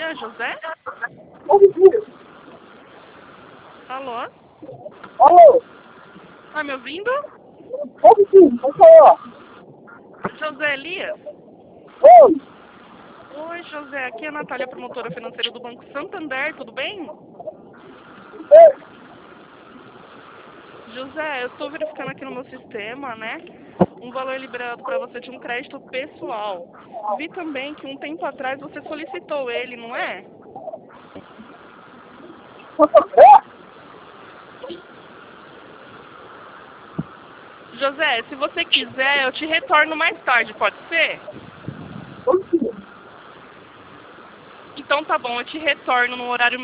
dia, José? Bom dia. Alô? Alô? Tá me ouvindo? Bom dia, por favor. José Elias? Oi. Oi, José. Aqui é a Natália, promotora financeira do Banco Santander. Tudo bem? Oi. José, eu estou verificando aqui no meu sistema, né? Um valor liberado para você de um crédito pessoal. Vi também que um tempo atrás você solicitou ele, não é? José, se você quiser, eu te retorno mais tarde, pode ser? Bom dia. Então tá bom, eu te retorno no horário